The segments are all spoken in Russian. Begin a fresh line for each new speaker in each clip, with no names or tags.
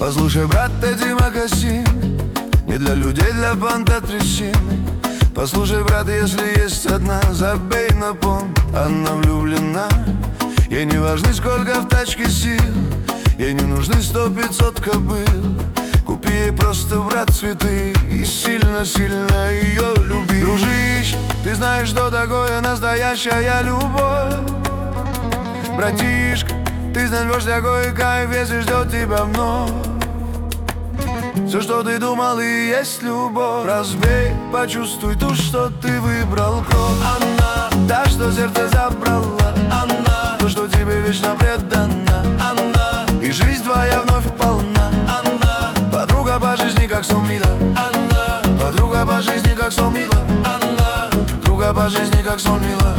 Послушай, брат, эти мокасины не для людей, для банта трясины. Послушай, брат, если есть одна, забей на понт, она влюблена. Ей не важны, сколько в тачке сил, ей не нужны 100-500 кобыл. Купи ей просто, брат, цветы и сильно-сильно ее люби. Дружище, ты знаешь, что такое настоящая любовь. Братишка, ты найдешь такой кайф, если ждет тебя вновь. Все, что ты думал, и есть любовь. Разбей, почувствуй ту, что ты выбрал кровь. Она, та, что сердце забрала. Она, то, что тебе вечно предана. Она, и жизнь твоя вновь полна. Она, подруга по жизни, как сон мила. Она, подруга по жизни, как сон мила. Она, подруга по жизни, как сон мила.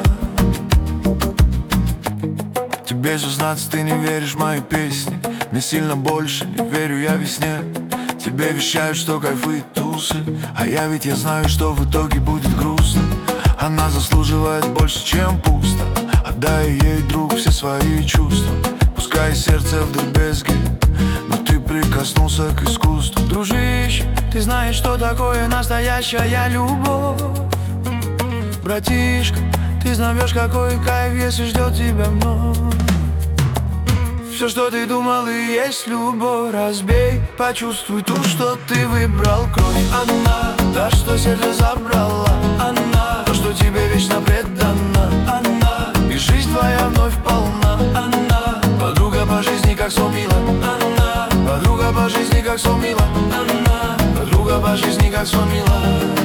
Тебе 16, ты не веришь в мои песни. Мне сильно больше, не верю я весне. Тебе вещают, что кайфы тусы, а я знаю, что в итоге будет грустно. Она заслуживает больше, чем пусто. Отдай ей, друг, все свои чувства. Пускай сердце вдребезги, но ты прикоснулся к искусству. Дружище, ты знаешь, что такое настоящая любовь. Братишка, ты знаешь, какой кайф, если ждет тебя вновь. Все, что ты думал, и есть любовь. Разбей, почувствуй ту, что ты выбрал кровь. Она, та, что сердце забрала. Она, то, что тебе вечно предана. Она, и жизнь твоя вновь полна. Она, подруга по жизни, как сон мила. Она, подруга по жизни, как сон мила. Она, подруга по жизни, как сон мила.